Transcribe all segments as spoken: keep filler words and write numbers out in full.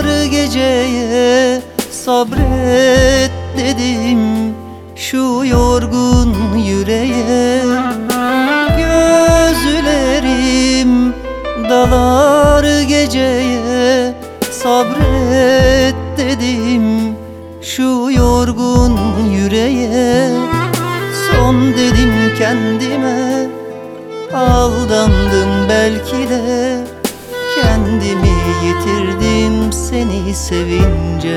Dağlar geceye sabret dedim şu yorgun yüreğe. Gözlerim dalar geceye sabret dedim şu yorgun yüreğe. Son dedim kendime, aldandım belki de, kendimi yitirdim seni sevince.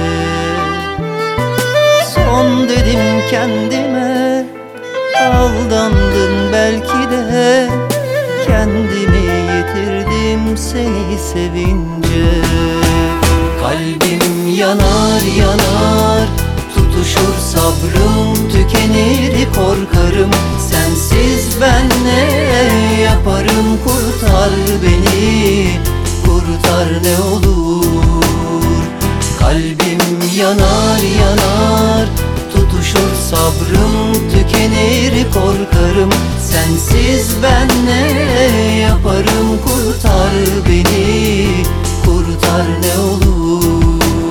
Son dedim kendime, aldandım belki de, kendimi yitirdim seni sevince. Kalbim yanar yanar, tutuşur sabrım tükenir korkarım. Sensiz ben ne yaparım, kurtar beni, kurtar ne olur. Kalbim yanar yanar, tutuşur sabrım tükenir korkarım. Sensiz ben ne yaparım, kurtar beni, kurtar ne olur.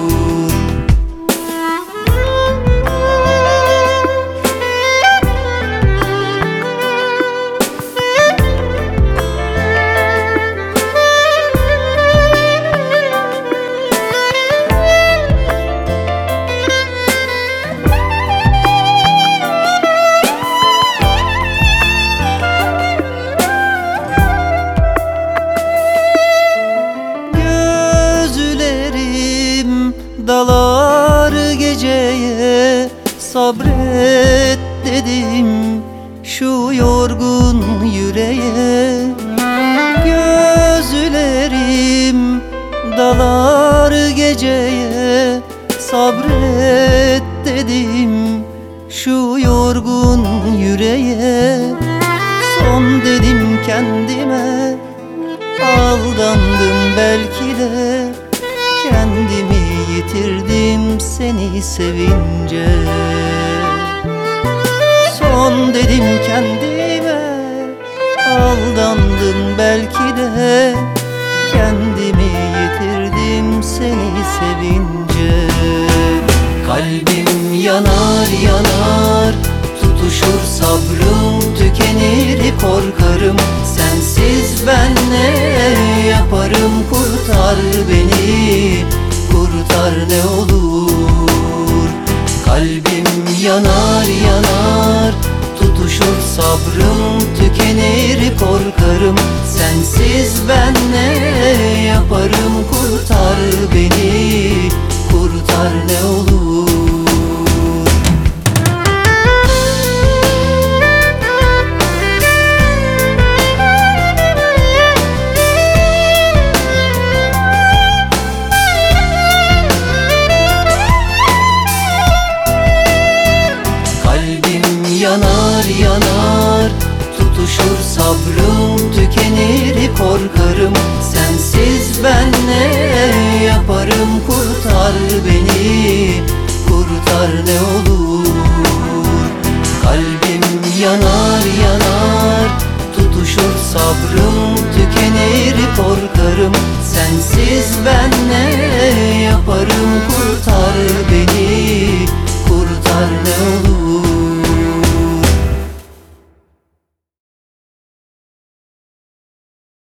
Dalar geceye sabret dedim şu yorgun yüreğe. Gözlerim dalar geceye sabret dedim şu yorgun yüreğe. Son dedim kendime, aldandım belki de, kendimi yitirdim seni sevince. Son dedim kendime, aldandım belki de, kendimi yitirdim seni sevince. Kalbim yanar yanar, tutuşur sabrım tükenir korkarım. Sensiz ben ne yaparım, kurtar beni, kurtar ne olur. Kalbim yanar yanar, tutuşur sabrım tükenir korkarım. Sensiz ben ne yaparım, kurtar beni, kurtar ne olur. Yanar yanar, tutuşur sabrım tükenir korkarım. Sensiz ben ne yaparım, kurtar beni, kurtar ne olur. Kalbim yanar yanar, tutuşur sabrım tükenir korkarım.